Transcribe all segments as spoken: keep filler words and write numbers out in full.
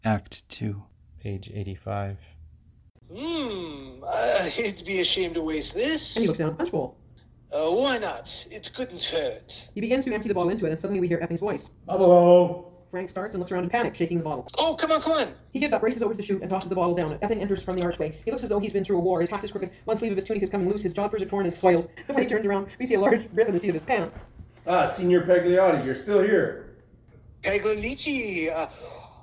Act two. Page eighty-five. Hmm, I'd be ashamed to waste this. And he looks down at the punch bowl. Uh, why not? It couldn't hurt. He begins to empty the bottle into it, and suddenly we hear Effing's voice. Hello. Frank starts and looks around in panic, shaking the bottle. Oh, come on, come on. He gives up, races over to the chute, and tosses the bottle down. Effing enters from the archway. He looks as though he's been through a war. His hat is crooked. One sleeve of his tunic is coming loose. His jodhpurs are torn and soiled. When he turns around, we see a large rip in the seat of his pants. Ah, Signor Pagliotti, you're still here. Paglionici, uh,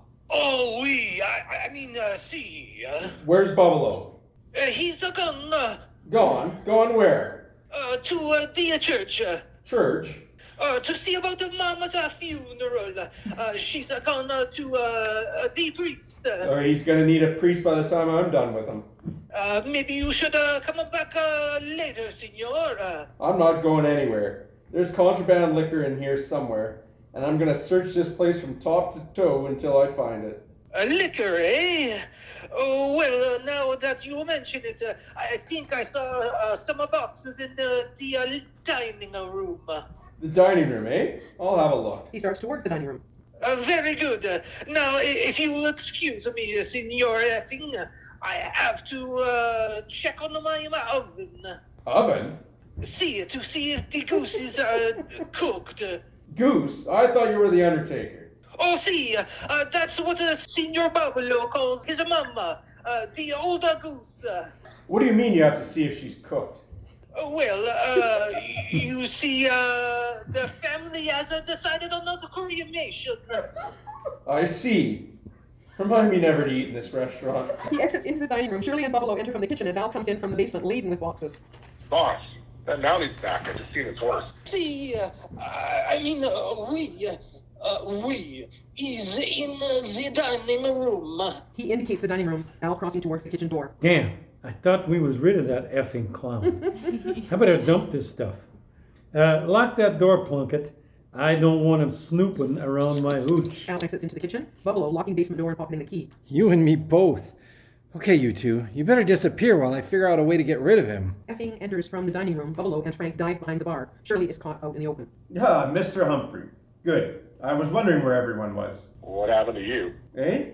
oh, oui, I, I mean, uh, see, uh, Where's Bubalo? uh, he's uh, gone, uh, Gone? Gone where? uh, to, uh, the uh, church, uh, Church? uh, to see about the mama's uh, funeral. Uh, she's uh, gone uh, to, uh, uh, the priest. Uh, Oh, he's gonna need a priest by the time I'm done with him. uh, maybe you should, uh, come back, uh, later, senor. Uh, I'm not going anywhere. There's contraband liquor in here somewhere, and I'm gonna search this place from top to toe until I find it. uh liquor, eh? Oh, well, uh, now that you mention it, uh, I think I saw uh, some boxes in the, the uh, dining room. Uh, The dining room, eh? I'll have a look. He starts towards the dining room. Uh, very good. Uh, now, i- if you'll excuse me, uh, Signor Effing, uh, I have to uh, check on my, my oven. Oven? See, to see if the goose is uh, cooked. Goose? I thought you were the Undertaker. Oh, see, uh, uh, that's what uh, Signor Babalo calls his mama, uh, the older goose. Uh, What do you mean you have to see if she's cooked? uh, well, uh, you see, uh, the family has uh, decided on the cremation. I see. Remind me never to eat in this restaurant. He exits into the dining room. Shirley and Buffalo enter from the kitchen as Al comes in from the basement laden with boxes. Boss, that Mounty's back. I just seen his horse. See, uh, I I mean, uh, we, uh, we is in uh, the dining room. He indicates the dining room, Al crossing towards the kitchen door. Damn, I thought we was rid of that effing clown. How about I dump this stuff? Uh, lock that door, Plunkett. I don't want him snooping around my hooch. Al exits into the kitchen, Buffalo locking basement door and pocketing the key. You and me both. Okay, you two, you better disappear while I figure out a way to get rid of him. Effing enters from the dining room. Buffalo and Frank dive behind the bar. Shirley is caught out in the open. Ah, Mister Humphrey. Good. I was wondering where everyone was. What happened to you? Eh?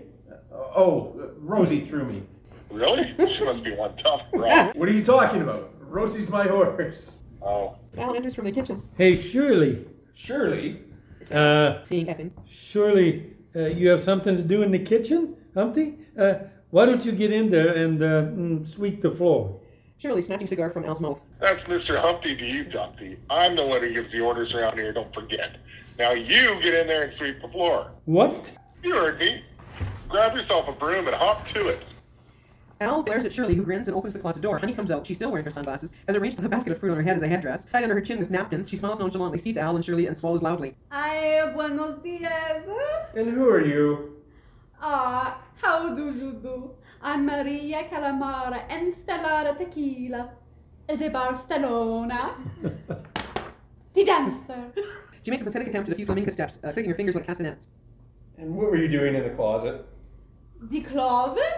Oh, Rosie threw me. Really? She must be one tough broad. What are you talking about? Rosie's my horse. Oh. Al enters from the kitchen, Hey, Shirley. Shirley? Uh, seeing Effing. surely uh, you have something to do in the kitchen, Humpty? Uh, why don't you get in there and uh, mm, sweep the floor? Shirley snatching cigar from Al's mouth. That's Mister Humpty to you, Dumpty. I'm the one who gives the orders around here, don't forget. Now you get in there and sweep the floor. What? You heard me. Grab yourself a broom and hop to it. Al glares at Shirley, who grins and opens the closet door. Honey comes out. She's still wearing her sunglasses, has arranged the basket of fruit on her head as a headdress. Tied under her chin with napkins, she smiles nonchalantly, sees Al and Shirley, and swallows loudly. Ay, buenos dias. And who are you? Ah, how do you do? I'm Maria Calamara Enstellar Tequila de Barcelona. The dancer. She makes a pathetic attempt at a few flamenco steps, uh, clicking her fingers like castanets. And what were you doing in the closet? The closet?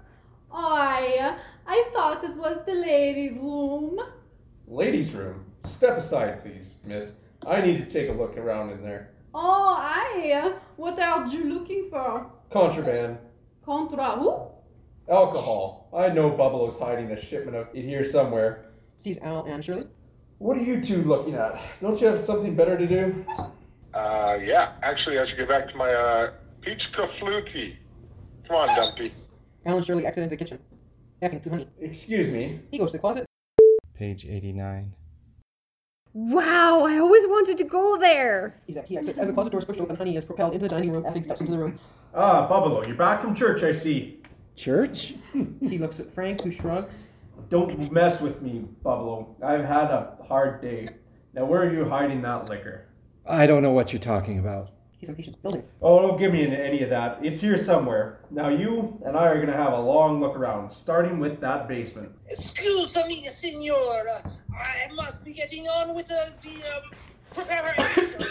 I, I thought it was the ladies' room. Ladies' room. Step aside, please, miss. I need to take a look around in there. Oh, I, what are you looking for? Contraband. Contra who? Alcohol. I know Bubbalo's hiding a shipment of it here somewhere. Sees Al and Shirley. What are you two looking at? Don't you have something better to do? Uh, yeah. Actually, I should get back to my, uh, Peachka Fluky. Come on, Dumpty. Al and Shirley exit into the kitchen. Effing to Honey. Excuse me. He goes to the closet. Page eighty-nine. Wow, I always wanted to go there. He's at, he exits. As the closet door is pushed open, Honey is propelled into the dining room. Effing steps into the room. Ah, Bubbalo, you're back from church, I see. Church? He looks at Frank, who shrugs. Don't mess with me, Bubbalo. I've had a hard day. Now, where are you hiding that liquor? I don't know what you're talking about. He's impatient. Building. Oh, don't give me any of that. It's here somewhere. Now, you and I are going to have a long look around, starting with that basement. Excuse me, senor. Uh, I must be getting on with the, the um, preparation.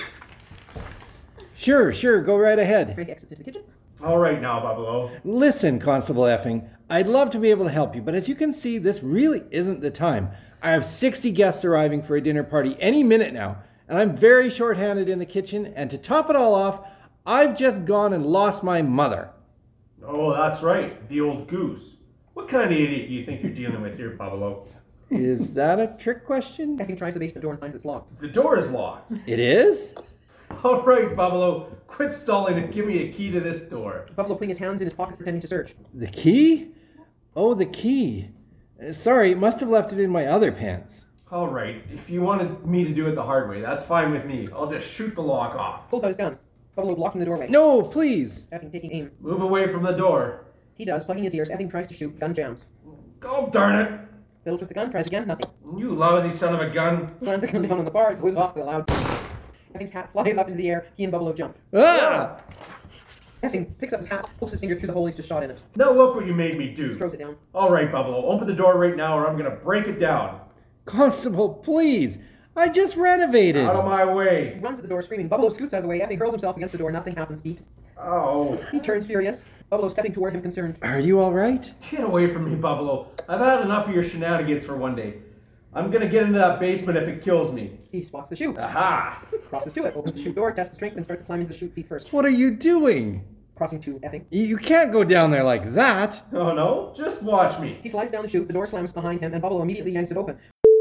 Sure, sure, go right ahead. Frank exits into the kitchen. All right now, Bubbalo. Listen, Constable Effing, I'd love to be able to help you, but as you can see, this really isn't the time. I have sixty guests arriving for a dinner party any minute now, and I'm very short-handed in the kitchen, and to top it all off, I've just gone and lost my mother. Oh, that's right. The old goose. What kind of idiot do you think you're dealing with here, Buffalo? Is that a trick question? Effing tries the basement door and finds it's locked. The door is locked. It is? All right, Buffalo. Quit stalling and give me a key to this door. Buffalo putting his hands in his pockets pretending to search. The key? Oh, the key. Uh, Sorry, must have left it in my other pants. All right. If you wanted me to do it the hard way, that's fine with me. I'll just shoot the lock off. Pulls out his gun. Buffalo blocking the doorway. No, please. Effing taking aim. Move away from the door. He does, plugging his ears. Effing tries to shoot. Gun jams. Oh, darn it. Fiddles with the gun, tries again, nothing. You lousy son of a gun. Slams the gun down on the bar, goes off with a loud. Effing's hat flies up into the air. He and Buffalo jump. Ah! Effing picks up his hat, pokes his finger through the hole he's just shot in it. Now look what you made me do. Throws it down. All right, Buffalo. Open the door right now or I'm going to break it down. Constable, please. I just renovated. Out of my way. He runs to the door screaming. Buffalo scoots out of the way. Effing hurls himself against the door. Nothing happens. Beat. Oh. He turns furious. Buffalo stepping toward him, concerned. Are you all right? Get away from me, Buffalo. I've had enough of your shenanigans for one day. I'm going to get into that basement if it kills me. He spots the chute. Aha! Crosses to it, opens the chute door, tests the strength, and starts to climb into the chute feet first. What are you doing? Crossing to Effing. You you can't go down there like that. Oh, no? Just watch me. He slides down the chute, the door slams behind him, and Buffalo immediately yanks it open.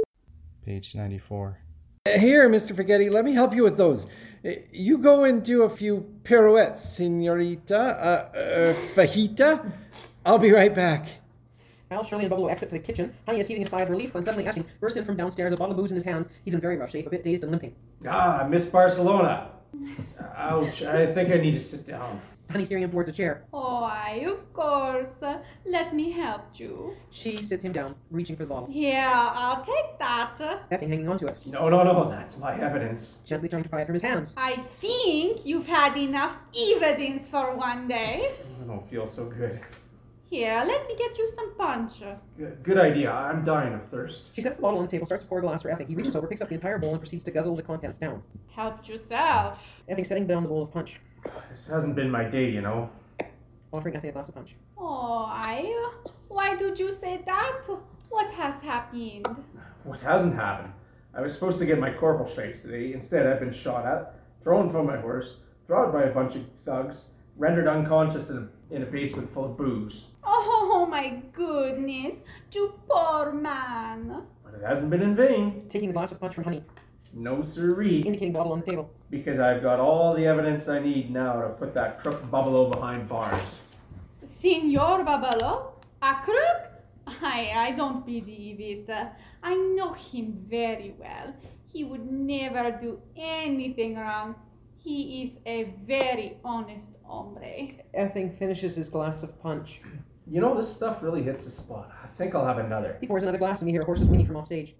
Page ninety-four. Here, Mister Spaghetti, let me help you with those. Uh, You go and do a few pirouettes, senorita, uh, uh, fajita. I'll be right back. Al, Shirley, and Buffalo exit to the kitchen. Honey is heaving a sigh of relief when suddenly Effing bursts in from downstairs, a bottle of booze in his hand. He's in very rough shape, a bit dazed and limping. Ah, Miss Barcelona. Ouch, I think I need to sit down. Honey steering him towards a chair. Oh, I, of course. Let me help you. She sits him down, reaching for the bottle. Here, I'll take that. Effing hanging onto it, No, no, no, that's my evidence. gently trying to pry it from his hands. I think you've had enough evidence for one day. I don't feel so good. Here, let me get you some punch. Good, good idea. I'm dying of thirst. She sets the bottle on the table, starts to pour a glass for Effing. He reaches over, picks up the entire bowl, and proceeds to guzzle the contents down. Help yourself. Effing setting down the bowl of punch, This hasn't been my day, you know. offering Effing a glass of punch. Oh, I. Why did you say that? What has happened? What hasn't happened? I was supposed to get my corporal stripes today. Instead, I've been shot at, thrown from my horse, robbed by a bunch of thugs, rendered unconscious in a, in a basement full of booze. Oh my goodness, you poor man. But it hasn't been in vain. Taking the glass of punch from Honey, No siree. indicating bottle on the table. Because I've got all the evidence I need now to put that crook Buffalo behind bars. Signor Babalo? A crook? I, I don't believe it. I know him very well. He would never do anything wrong. He is a very honest hombre. Effing finishes his glass of punch. You know, this stuff really hits the spot. I think I'll have another. He pours another glass, and we hear horses whinny from off stage.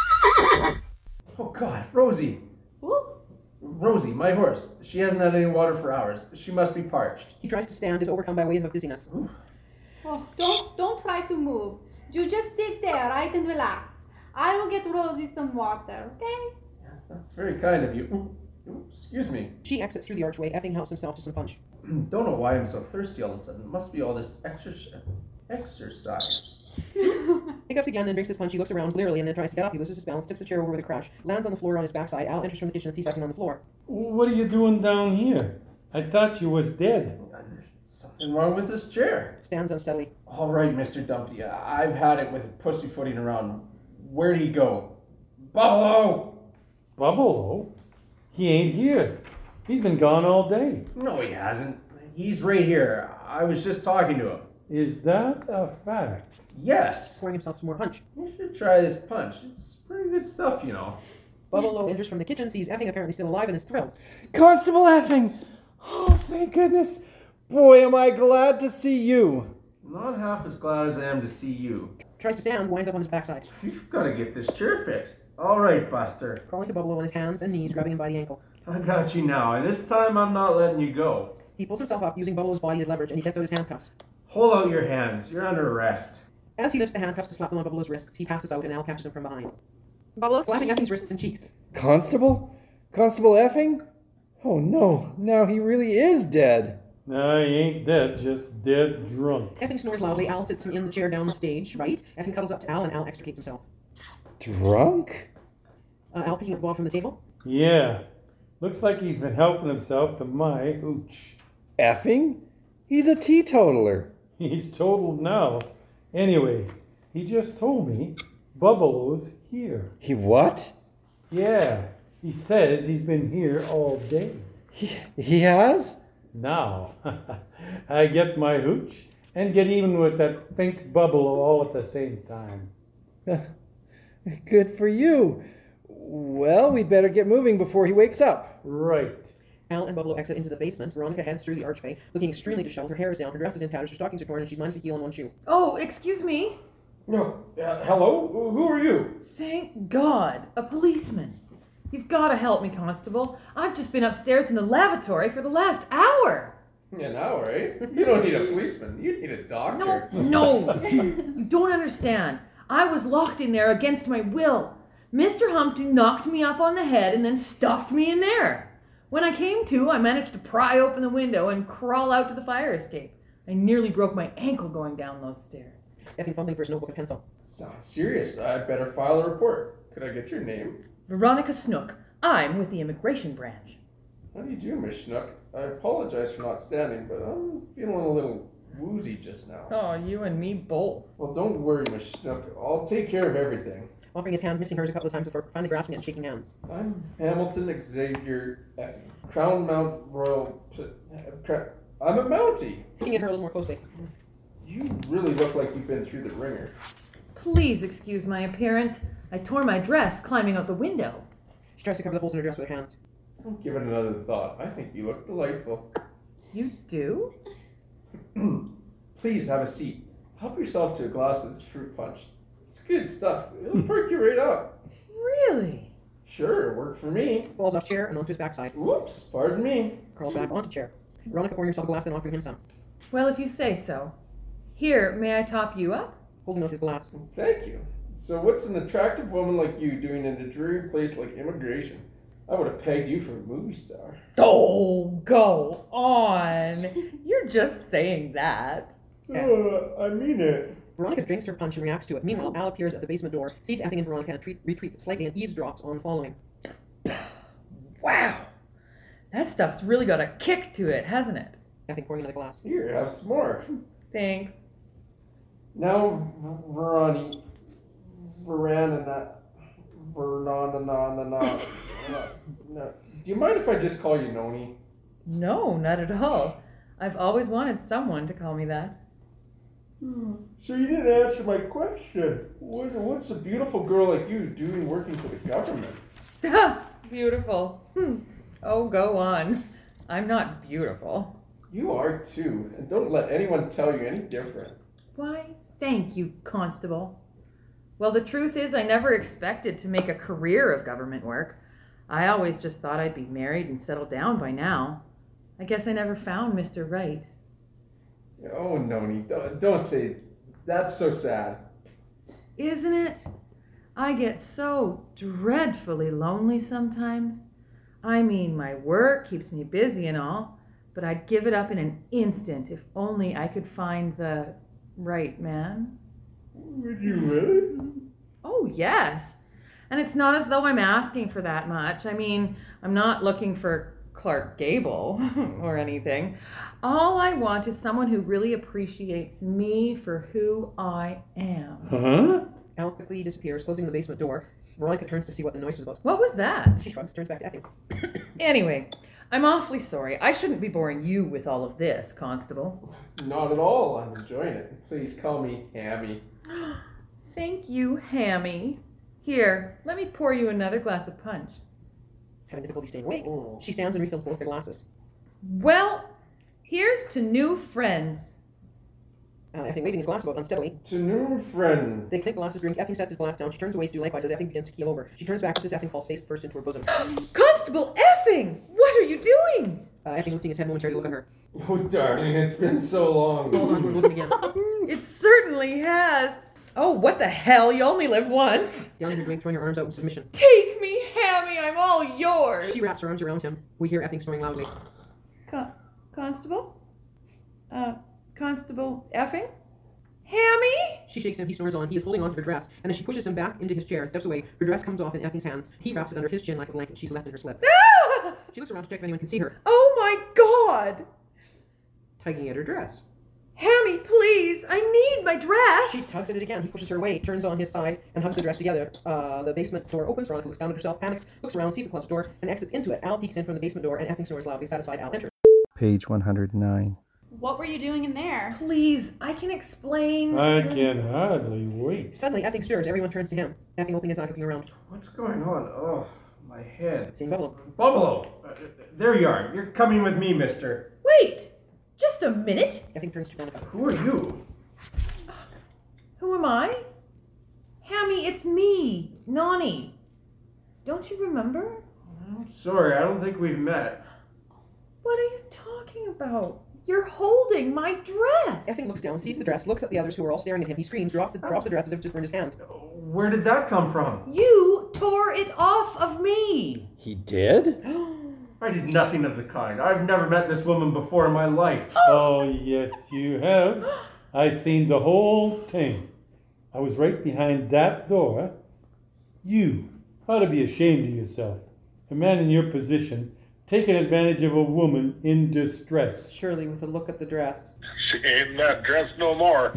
Oh, God. Rosie. Ooh. Rosie, my horse. She hasn't had any water for hours. She must be parched. He tries to stand, is overcome by waves of dizziness. Oh, don't don't try to move. You just sit there, right, and relax. I will get Rosie some water, okay? Yeah, that's very kind of you. Ooh, ooh, excuse me. She exits through the archway. Effing helps himself to some punch. Don't know why I'm so thirsty all of a sudden. It must be all this exer- exercise. Hiccups again and drinks his punch. He looks around blearily and then tries to get up. He loses his balance, tips the chair over with a crash, lands on the floor on his backside. Al enters from the kitchen and sees Effing on the floor. What are you doing down here? I thought you was dead. There's something wrong with this chair. Stands unsteadily. All right, Mister Dumpty. I- I've had it with pussyfooting around. Where'd he go? Buffalo! Buffalo? He ain't here. He's been gone all day. No, he hasn't. He's right here. I was just talking to him. Is that a fact? Yes. Pouring himself some more punch. You should try this punch. It's pretty good stuff, you know. Buffalo enters from the kitchen, sees Effing apparently still alive, and is thrilled. Constable Effing! Oh, thank goodness. Boy, am I glad to see you. Not half as glad as I am to see you. Tries to stand, winds up on his backside. You've got to get this chair fixed. All right, Buster. Crawling to Buffalo on his hands and knees, grabbing him by the ankle. I got you now, and this time I'm not letting you go. He pulls himself up, using Buffalo's body as leverage, and he gets out his handcuffs. Hold out your hands. You're under arrest. As he lifts the handcuffs to slap them on Buffalo's wrists, he passes out and Al catches him from behind. Buffalo? Slapping Effing's wrists and cheeks. Constable? Constable Effing? Oh no, now he really is dead. No, he ain't dead, just dead drunk. Effing snores loudly. Al sits in the chair down the stage, right? Effing cuddles up to Al, and Al extricates himself. Drunk? Uh, Al picking up the ball from the table. Yeah. Looks like he's been helping himself to my hooch. Effing? He's a teetotaler. He's totaled now. Anyway, he just told me Bubbalo's here. He what? Yeah, he says he's been here all day. He, he has? Now, I get my hooch and get even with that pink Bubbalo all at the same time. Good for you. Well, we'd better get moving before he wakes up. Right. Al and Bubbalo exit into the basement. Veronica heads through the archway, looking extremely disheveled. Her hair is down, her dress is in tatters, her stockings are torn, and she's minus a heel on one shoe. Oh, excuse me. No, uh, hello? Who are you? Thank God, a policeman. You've got to help me, Constable. I've just been upstairs in the lavatory for the last hour. An hour, eh? You don't need a policeman. You need a doctor. No, no. You don't understand. I was locked in there against my will. Mister Humpty knocked me up on the head and then stuffed me in there. When I came to, I managed to pry open the window and crawl out to the fire escape. I nearly broke my ankle going down those stairs. Effie fumbling for his notebook and pencil. Sounds serious. I'd better file a report. Could I get your name? Veronica Snook. I'm with the immigration branch. How do you do, Miss Schnook? I apologize for not standing, but I'm feeling a little woozy just now. Oh, you and me both. Well, don't worry, Miss Schnook. I'll take care of everything. Offering his hand, missing hers a couple of times before finally grasping it and shaking hands. I'm Hamilton Xavier, uh, Crown Mount Royal. Uh, Cra- I'm a Mountie. Looking at her a little more closely. You really look like you've been through the ringer. Please excuse my appearance. I tore my dress climbing out the window. She tries to cover the holes in her dress with her hands. Don't give it another thought. I think you look delightful. You do? Please have a seat. Help yourself to a glass of this fruit punch. It's good stuff. It'll perk you right up. Really? Sure, it worked for me. Falls off chair and onto his backside. Whoops, pardon me. Crawls back onto chair. Veronica pouring herself a glass and offering him some. Well, if you say so. Here, may I top you up? Holding out his glass. Thank you. So what's an attractive woman like you doing in a dreary place like immigration? I would have pegged you for a movie star. Oh, go on. You're just saying that. Uh, I mean it. Veronica drinks her punch and reacts to it. Meanwhile, Al appears at the basement door, sees Effie and Veronica, and treat, retreats slightly and eavesdrops on following. Wow. That stuff's really got a kick to it, hasn't it? Effie pouring another glass. Here, have some more. Thanks. Now, Veroni, Veranana, Vernana, no. Do you mind if I just call you Noni? No, not at all. I've always wanted someone to call me that. So you didn't answer my question. What, what's a beautiful girl like you doing working for the government? Beautiful. Hmm. Oh, go on. I'm not beautiful. You are too, and don't let anyone tell you any different. Why, thank you, Constable. Well, the truth is I never expected to make a career of government work. I always just thought I'd be married and settled down by now. I guess I never found Mister Right. Oh, Noni, don't, don't say that's so sad. Isn't it? I get so dreadfully lonely sometimes. I mean, my work keeps me busy and all, but I'd give it up in an instant if only I could find the right man. Would you really? Oh, yes. And it's not as though I'm asking for that much. I mean, I'm not looking for Clark Gable or anything. All I want is someone who really appreciates me for who I am. Huh? Al quickly disappears, closing the basement door. Veronica turns to see what the noise was about. What was that? She shrugs, turns back to Effie. Anyway, I'm awfully sorry. I shouldn't be boring you with all of this, Constable. Not at all. I'm enjoying it. Please call me Hammy. Thank you, Hammy. Here, let me pour you another glass of punch. Having difficulty staying awake, she stands and refills both their glasses. Well, here's to new friends. Uh, Effie waving his glass about unsteadily. To new friend. They clink glasses, drink. Effie sets his glass down. She turns away to do likewise as Effie begins to keel over. She turns back just as Effie falls face first into her bosom. Constable Effing! What are you doing? Uh, Effie lifting his head momentarily to look at her. Oh, darling, it's been so long. Hold on to her bosom again. It certainly has. Oh, what the hell? You only live once. Down in her drink, throwing her arms out in submission. Take me, Hammy. I'm all yours. She wraps her arms around him. We hear Effie snoring loudly. Con- Constable? Uh, Constable Effing? Hammy? She shakes him. He snores on. He is holding onto her dress. And as she pushes him back into his chair and steps away, her dress comes off in Effie's hands. He wraps it under his chin like a blanket she's left in her slip. Ah! She looks around to check if anyone can see her. Oh, my God. tugging at her dress. Hammy, please, I need my dress. She tugs at it again. He pushes her away, turns on his side, and hugs the dress together. Uh, the basement door opens. Veronica looks down at herself, panics, looks around, sees the closet door, and exits into it. Al peeks in from the basement door, and effing snores loudly. Satisfied, Al enters. Page one hundred nine. What were you doing in there? Please, I can explain. I can hardly wait. Suddenly, effing stirs. Everyone turns to him. Effing opening his eyes, looking around. What's going on? Oh, my head. Seeing Bubble. Bubble! Uh, there you are. You're coming with me, mister. Wait, just a minute. Effing turns to Veronica. Who are you? Who am I? Hammy, it's me, Nani. Don't you remember? I'm sorry, I don't think we've met. What are you talking about? You're holding my dress. Effing looks down, sees the dress, looks at the others who are all staring at him. He screams, drops the, drops the dress as if it just burned his hand. Where did that come from? You tore it off of me. He did? I did nothing of the kind. I've never met this woman before in my life. Oh, yes, you have. I seen the whole thing. I was right behind that door. You ought to be ashamed of yourself. A man in your position taking advantage of a woman in distress. Shirley with a look at the dress. She ain't in that dress no more.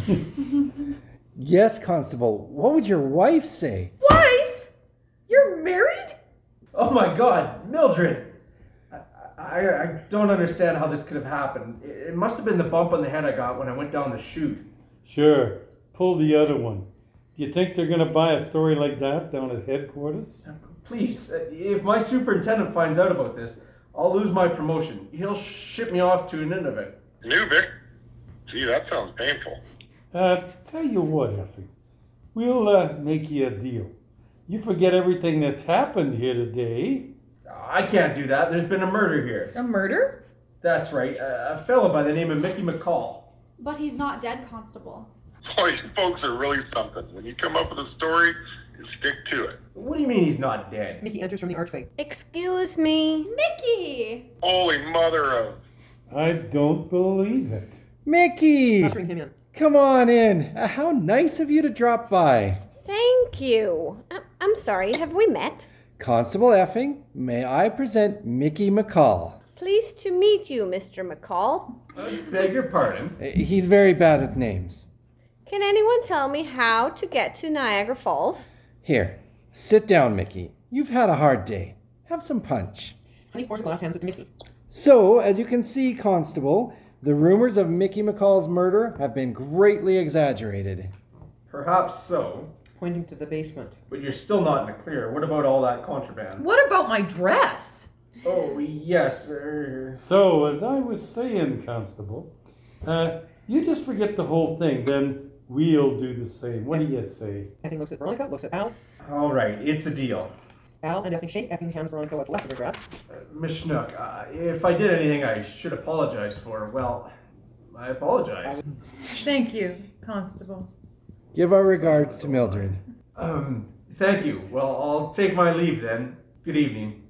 Yes, Constable. What would your wife say? Wife? You're married? Oh my God, Mildred! I, I, I don't understand how this could have happened. It, it must have been the bump on the head I got when I went down the chute. Sure, pull the other one. Do you think they're going to buy a story like that down at headquarters? Please, uh, if my superintendent finds out about this, I'll lose my promotion. He'll ship me off to Nunavut. Nubik? Gee, that sounds painful. Uh, tell you what, Effie. We'll uh, make you a deal. You forget everything that's happened here today. I can't do that. There's been a murder here. A murder? That's right. A, a fellow by the name of Mickey McCall. But he's not dead, Constable. Boy, you folks are really something. When you come up with a story, you stick to it. What do you mean he's not dead? Mickey enters from the archway. Excuse me. Mickey! Holy mother of... I don't believe it. Mickey! Ushering him in. Come on in. Uh, how nice of you to drop by. Thank you. I- I'm sorry, have we met? Constable Effing, may I present Mickey McCall? Pleased to meet you, Mister McCall. I beg your pardon. Uh, He's very bad with names. Can anyone tell me how to get to Niagara Falls? Here, sit down, Mickey. You've had a hard day. Have some punch. Honey pours a glass, hands it to Mickey. So, as you can see, Constable, the rumors of Mickey McCall's murder have been greatly exaggerated. Perhaps so, Pointing to the basement. but you're still not in the clear. What about all that contraband? What about my dress? Oh, yes. Uh, So, as I was saying, Constable, uh, you just forget the whole thing, then we'll do the same. What do you say? Effing looks at Veronica, looks at Al. all right, it's a deal. Al and Effing shake. Effing hands Veronica what's left of her dress. Uh, Miss Schnook, uh, if I did anything I should apologize for, well, I apologize. Thank you, Constable. Give our regards to Mildred. Um, thank you. Well, I'll take my leave then. Good evening.